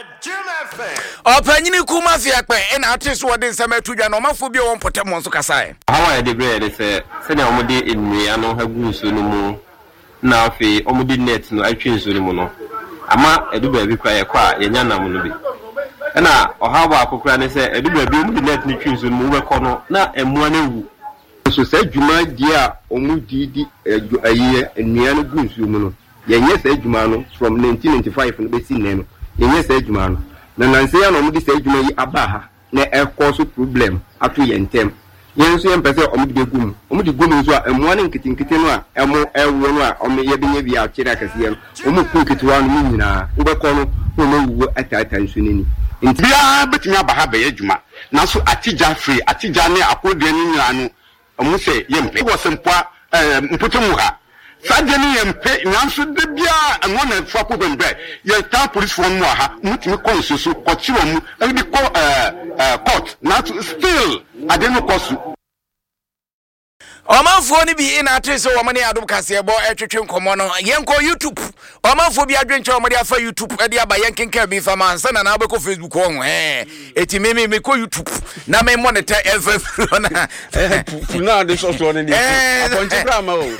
opanyini kuma fiakpe na ateso wode nsema atudwa no mafo bi won potem nso kasae hawa ya de brede se na omo de enua no hagu nso no mu na afi omo de net no atwe nso no mu no ama eduba bi kwa ye kwa ye nya nam no bi na ohawa akokura ne se eduba bi omo de net ni twe nso no mu we kɔ no na emua na wu so se dwuma di a omo di ayi enua no gu nso mu no ye nye se dwuma no from 1995 no be si ne no ye nye se dwuma no na nanse ya no omo di se dwuma yi aba ha na e cause problem ato ye ntem yen so ye mpese omo di gum omo di gum so a emua ne nkitinkiti no a emo ewo no a omo ye benya bi a kire akase no omo ku nkitiwa no nyina ubekɔ no omo wu atata nso nini nti bia betumi aba ha be ye dwuma na so atija free atija ne akodua ni nyina no omo se ye mpe wo sempoa mpotomu ha Sajeni yempe nyanso de bia anwana fa ko bembe ye ta police phone mu ha mutimi konsusu ko chiwo mu e bi ko court na still adeno kosu Omanfo ni bi ina atese wo mane adom kase bo etwetwe nkomo no yenko YouTube omanfo bi adwenche wo mane afa YouTube e dia ba yenkenka bi fa mansa na abeko Facebook ho eti me ko YouTube na me monitor every na na de so so ni aponti grama o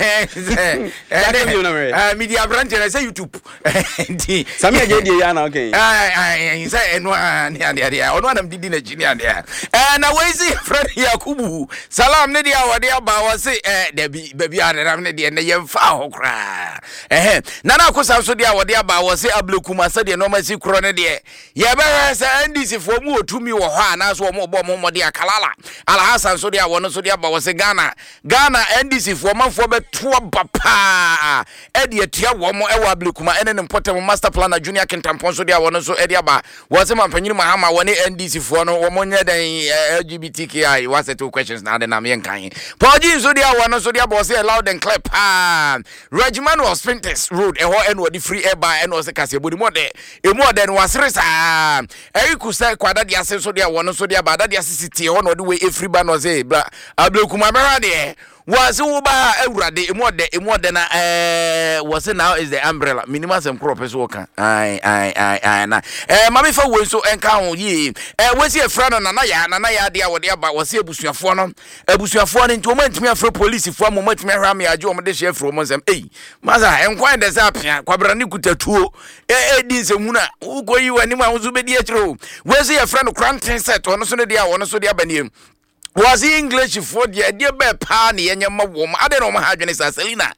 media brand na say YouTube enti sami aje die ya na okay say eno dia ono adam didi na jini dia na wezi friend Yakubu salam ne dia wode aba say baby aram ne de na yemfa hokra nana akosa so de awode aba wo say ablekuma say de no masi kro ne de ye be say ndisi fo mu otumi wo ho ana so mo bo mo de akalala alhasan so de awono so de aba wo say Ghana ndisi fo manfo be to papa edi etia wo mo ewa Ablekuma ene ne mpotem master planner junior Kintampon so dia wono so edi aba wo se mampanyini mahama wone NDC fo no wo mo nye den LGBTQI was two questions na de na me kan Paul so dia wono so dia bo say loud and clap Regiment was Spintex road e ho eno di free air by eno se kase bodi mo de e mo de no wasere sa e ku say kwada dia se so dia wono so dia ba da dia city ho no de we free ba no say bra Ablekuma mera de was uba eurade emode na was now is the umbrella minimum some crop is working ai na mama fa we so enka ho yi we see a friend na ya dia wo dia ba was ebusuafo no nti o mantimi afro police fo mo mantimi ahwa me aje o mo de she afro mo nsem maza enkwan de zapia kwabra ni kutatuo di se huna ugoyi wani ma uzu be di achiro we see a friend cranting set ono so dia wono so dia baniem was English for the idea be pan yenye mawom ade no ma hadwene sa Selina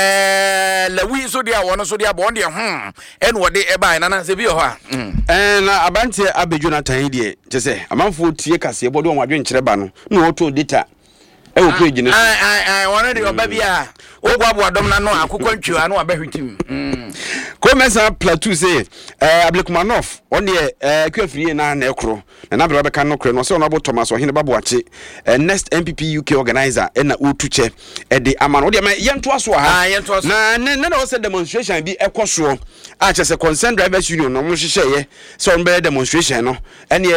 Lewi so dia wono so dia bon dia en wode e bai na se bi ho a na abante abedwonatan die te se amanfo tie kase bodo on wadwen kyere ba no na oto data e wo page ne wono de oba bia ogwabo adom na no akokọ ntwa no abahwitim Komesa Plateau say Ablekuma North on the kwafrie na ekro na bra beka no kro no se no Thomas Ohene Baboache next MPP UK organizer na otuche e de amano de yento aso ha na na say demonstration bi ekoso a chese concern drivers union no mo hyehyeye so on be demonstration no ene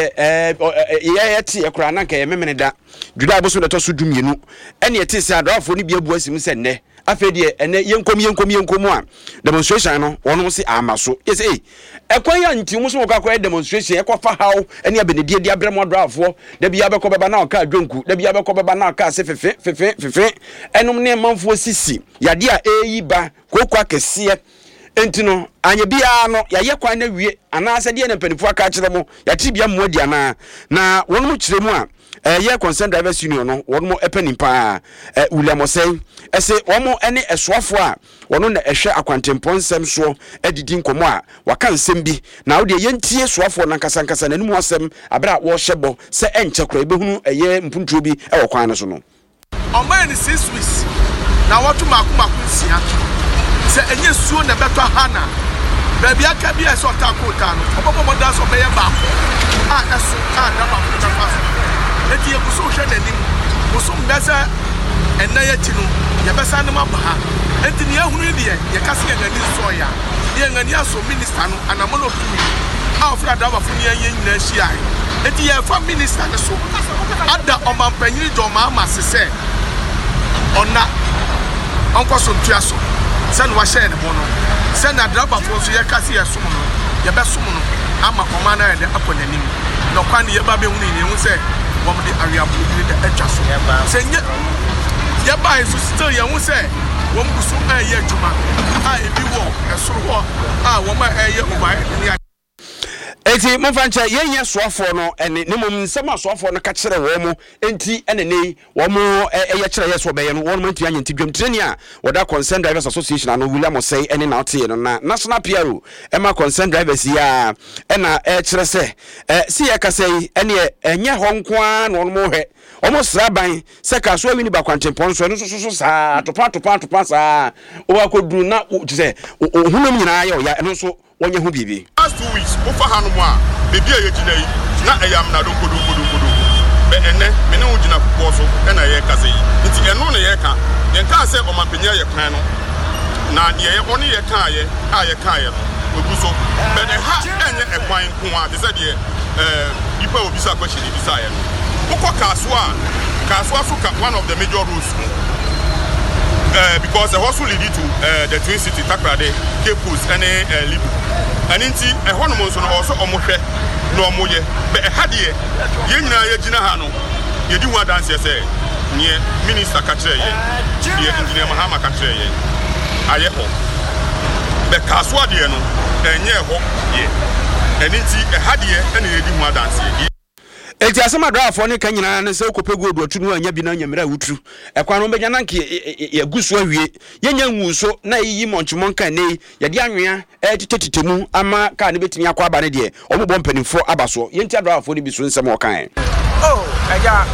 ye ti ekra na ka ye memene da juda aboso de to so dumienu ene ye ti se adawfo ni bi abu asim se ne afedie ene yenkom a demonstration no wono se amaso yes ekwan ya nti muso kwakwa demonstration ekofa hawo ene abenedie dia bremo adrafo da bia bekọ beba na oka adwonku da bia bekọ beba na oka se fefe enom ne manfo sisi yade a eyi ba kokwa kese enti no anya bia no yaye kwan na wie ana se de na panifo aka kire mo yati bia mo dia na wono kire mu a ye concern drivers union no wono epani pa William Osei ese womo ene esoafo a wono na ehwe akwantempon nsem so edidi nkomo a waka nsem bi na wo de yentie soafo na nkasa na nimu asem abra wo hyebo se enche kra ebehunu eye mpuntro bi e wokwan no so no oman ni 6 weeks na wotu maku nsia se enye suo na beto hana baby aka bi eso ta kota no obobo mo da so be ye ba eso da ba ko ta fa eti ebuso hwe nanim muso mbesa enna ya ti no ye besa ne mabaha enti ne ahunu de ye kase ye ngani so ya ye ngani aso minister no anamono tumi a ofra da ba funi ye nyina hia enti ye fa minister ne so ada omampanyi jo ma masese ona onko so ntua so se no wa share ne bono se na draba fo so ye kase ye som no ye besom no ama komana ye de akonanim no kwan ye ba be hunu ne hu se wọ́n di area bulu de ẹja so sẹ́yìn yẹ báyìí so still yẹ wọ́n sẹ́ wọ́n kù so ẹ̀ yẹ juma ebi wọ̀ ẹ̀soro hɔ wọ́n yẹ ọba ní. Eti mo fancha yenye soafo no ene ne mom nsem asoafo no ka kire wo mo enti ene nei wo mo eye kire yeso be ye no won mantu anya ntidwam treni a woda concern drivers association no William Osei ene na ote no na national PRO ema concern drivers ya ena kire se si ye ka sei ene enye ho nko an won mo hwe omo sraban se ka so wi ni ba kwantempon so no so sa topa sa o wa koduru na se hunam nyina ya o ya eno so wonye hu bibi last 2 weeks o fa hanu mo a bebi e yegina yi na eyam na do kodu be ene me ne ugina kuko so e na ye kase yi nti eno ne ye ka ye ka se o mampenya ye kwan no na de ye oni ye ka ye a ye ka ye no ogu so be ne ha enye ekwan ko a de se de ipa obi sa question ibi sa ye no ukọ kaswa so ka one of the major roads because the hustle lead to the Twin City Takrade Cape Coast and Libu and inti e hono mo so no also omohwe no omoye be e hade ye nyina ye gina ha no ye di wa dance say nie minister ka kire ye ye engineer Mahama ka kire ye aye ho be kaswa de no enye ho ye and inti e hade ye na ye di wa dance ye eti asema drafo ne kan nyina ne se okopegu odotu no anya bi na nyamira wutru ekwan no benya nanke ye gusu awie yenya nwuso na yiyi monchmon kan nei ye de anwea titetitemu ama ka ne betimi akwa aba ne de omobọ mpanimfo abaso yenti drafo ne bi so nsem okan oh aja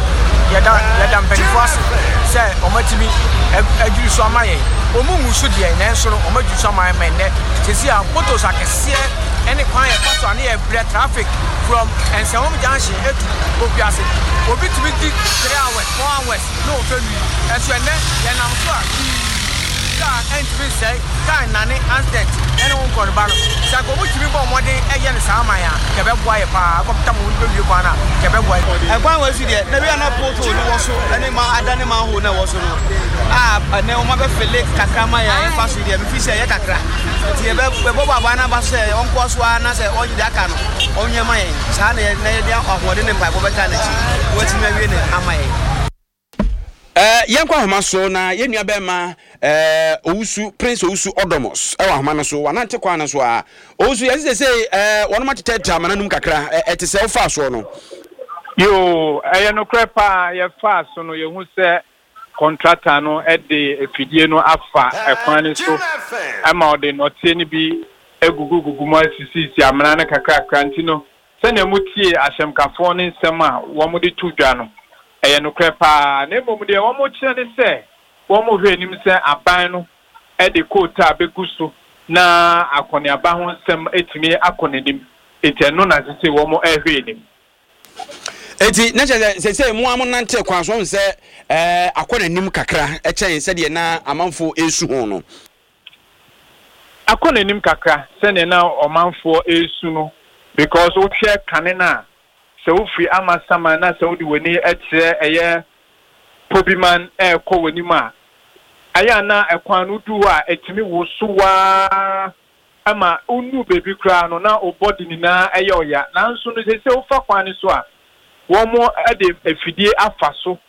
yɛda mpanyinfoɔ ase sɛ ɔmatumi adwiri so ama yɛn ɔmu mu so deɛ nanso no ɔmadwiri so ama yɛn mɛnnɛ sɛsi a photos akɛseɛ ɛne kwan yɛfa so a ne yɛbrɛ traffic from Nsɛmom junction etu Obiase obi tumi di 3 hours 4 hours na ɔfɛnui ɛnso ɛnnɛ yɛnam so a car entry say car nane accident ɛne wo nkɔ no ba no sɛ ko mutumi bɔ mmɔden ɛyɛ ne saa man a kɛbɛboa yɛ paa kɔpta mo wo wie kwan a kɛbɛboa yɛ ɛkwan wɔ so deɛ na bi ana poto no wɔ so ɛne ma adane ma ho na wɔ so no ɛne wo ma bɛfele kakra ma yɛ ɛfa so deɛ mefi sɛ yɛ kakra nti yɛbɛbɔ baba na ba sɛ ɔnkɔ so a na sɛ ɔgye de aka no ɔnyɛ ma yɛ saa na yɛde ahoɔden ne mpaebɔ bɛka n'akyi wɔatumi awie ne ama yɛ Yankwa homa so na yenua bema Owusu Prince Owusu Odomos ewa homa no so wanante kwa na so a Owusu yesi say wono matete mananum kakra etese ofa so no yo no krepa ye fa so no ye hu se contractor no e de efidie no afa ekwan ni so ama o de note ni bi egugugugu ma sisi amana na kakra kranti no se na mutie ahyemkafo ne nsem a wo mo de tudwa no no crepa ne mom de wo mo kire ne se wo mo hwe nim se aban no e de kota beguso na akone aba ho nsem etimi akone nim eteno na se wo mo ehwe nim eti na se mu amonante kwa so se akone nim kakra e chen se de na amanfo esu ho no akone nim kakra se ne na omanfo esu no because wo hwe kane na se wo free amasama na se wo di woni ekyere eye pobiman ko woni ma aya na ekwan no du a etimi wo so wa ama unu baby kra no na obody ni na eye oya nanso no se wo fa kwan so a wo mo ade afidie afa so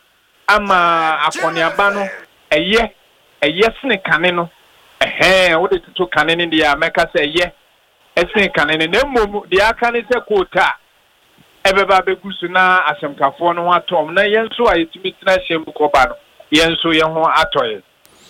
ama akone aba no eye sene kane no wo de tutu kane ni dia meka se eye sene kane ne na mom dia kane se kota ebeba begusu na asemkafo no atom na yenso a yetimi tena hyem koba no yenso ye ho atoye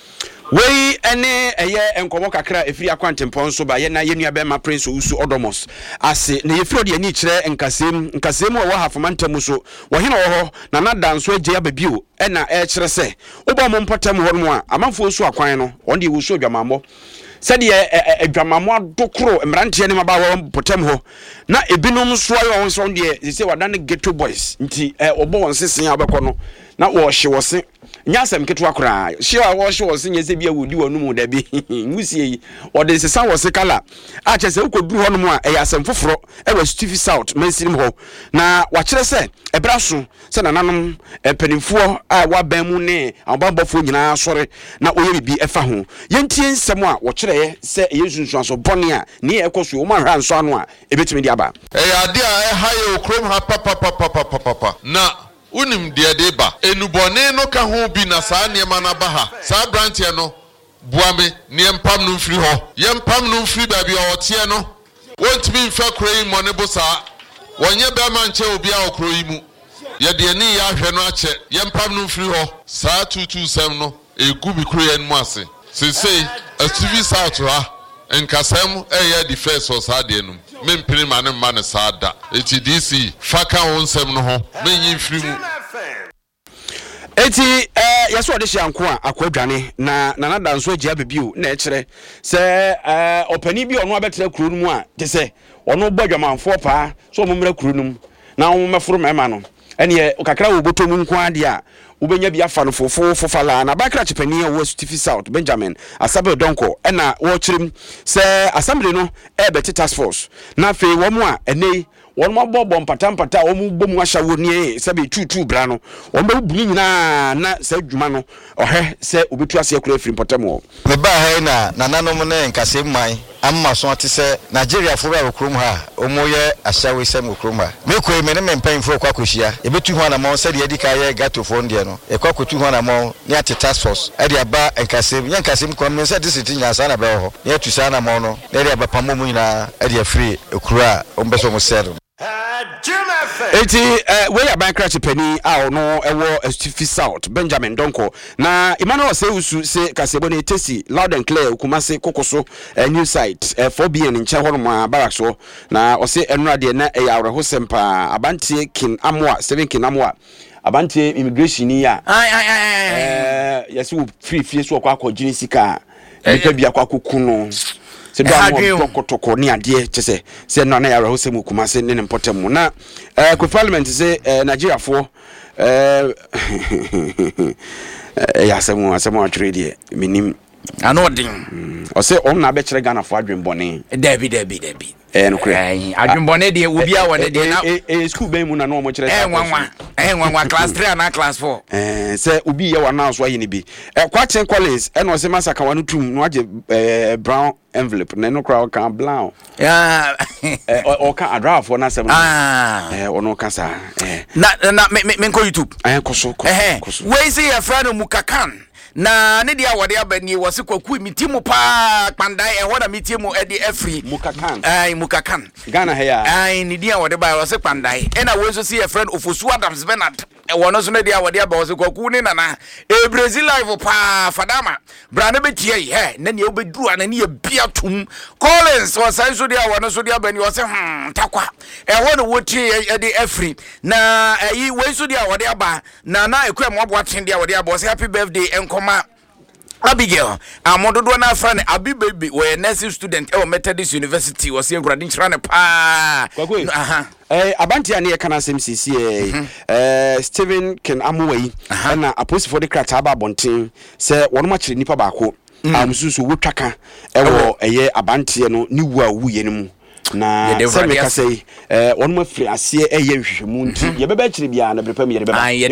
wei ene eye enkomo kakra efiri akwantempon so ba ye na yenua be ma Prince Owusu Odomos ase na yefiro de ani kire nkasem wo hafomantam so wo hena wo ho na nadanso agye ababio ena e kire se oba mo mpotam ho no a amanfo su akwan no on de wusu adwamammo sɛde adwamammo adokoro mrantie ne maba wo potem ho na ebinom so ayo won so de se wadane ghetto boys nti obo won sesen a obekɔ no na wo hye wo se nyasem keto akora hye a wo hye wo se nyese bia wodi wonu mu da bi ngusie yi ode sesa wo se kala a kyese ukoduru ho no mu a asem foforo wa Stiffy South mensirim ho na wa kyerɛ se ebra so se nananom panimfoɔ a waban mu ne ababɔfo nyinaa sɔre na oyɛ bibi ɛfa ho yentie nsɛm a wo kyerɛ se yesunsu aso bɔne a ne ekoso wo ma hwa nso ano a ebetimi di aba ade a haye okrom ha papa na unim de ba enubone no ka ho bi na saa niema na ba ha saa branch no buame ne empam no mfiri ho yempam no mfiri ba bi otie no wontimi mfa kroyi mone bo saa wonye be ma nche obi a okroyi mu ye de ni ya hwe no ache yempam no mfiri ho saa 227 no egu bi kroyi en mu ase sesei Stiffy South ha enkasem eye the first was hard enum mempiri mane mane sada HDC faka wonsem no ho menyi mfiri mu eti yeso ode hyanko a akwadwane na nadanso agya bebio na ekire se opani bi ono abetra kuro no mu a te se ono bodwamanfo paa so omumra kuro no mu na omumeforo mema no ene kakra wo botomu nko ade a ubenya bia fa no fofala na bakra chepani wo Stiffy South Benjamin Asabe Donko ena wo chirim se assembly no beti task force na fe wo mu a enei won mo bobom patampata wo mu bom ahya wo nie se be tutu bra no wo be buni nyina na se adwuma no ohwe se obetu ase akura afiri potam wo me ba ha na nananom ne nkasem man amma so ate se Nigeria fo ba okrom ha omoye ahyawe sem okrom ha me ko me ne mempan fo kwa kohia ebetu ho na mo se de edika ye gato fo ndie no e kwa kotu ho na mo ne ate task force e de aba nkasem nya nkasem ko me se disiti nya sa na be ho ne atu sa na mo no ne de aba pamo mu nyina e de afiri okura ombeso mo sero eti we ya bankra chepani a ono ewo Stiffy South Benjamin Donko na Emmanuel Sewusu se kasebo ne tesi loud and clear Kumase kokoso new site 4BN nche ho no barracks so na o se enura de na e ya awreho sempa abantie kin amwa 7 kin amwa abante immigration ni ya yes wo free so akwa gini sika nipa bia akwa kokuno se do am tokotoko ni ade chese se no na ya reho se mu kuma se ne important mu na ko parliament se Nigeria fo ya asemu atwere de minim anodin o se on na be kire Ghana fo adwenbone Debi no kure adwenbone de obi a wone de na school ben mu na no mo kire nwanwa class 3 na class 4 se obi ye wa na so ayi ni bi Kwachen Collins no se masaka wanu tum no age brown envelope na no kura kan brown o kan adra fo na sem ono kasa na me ko YouTube koso we say your friend Mukakan na ne dia wode abani wose kwaku mitimu pa kpandai ehona mitimu edi afri Mukakan Ghana heya ne dia wode ba wose kpandai ena we so see your friend Ofosu Adams Bernard wono so ne dia wode ba wose kwaku ne nana Brazil live pa fadama brane betie na ne obeduru ana ne bia tum Collins was so dia wono so dia abani wose takwa ehona wotie edi afri na we so dia wode aba na ekwem oboaten dia wode aba wose happy birthday enkoma Abigail, amododo na friend Abi baby we nursing student e Methodist University was here grading chira ne pa. Abanti ani e kana SMCC Steven Ken Amuwei na aposi for the crat aba bonten se wono ma kire nipa baako amsusu wotwaka e wo eye abanti no ni wu a wuye ne mu na se me ka sei wono ma firi ase eye hwehwemu nti ye beba kire bia na brepam ye beba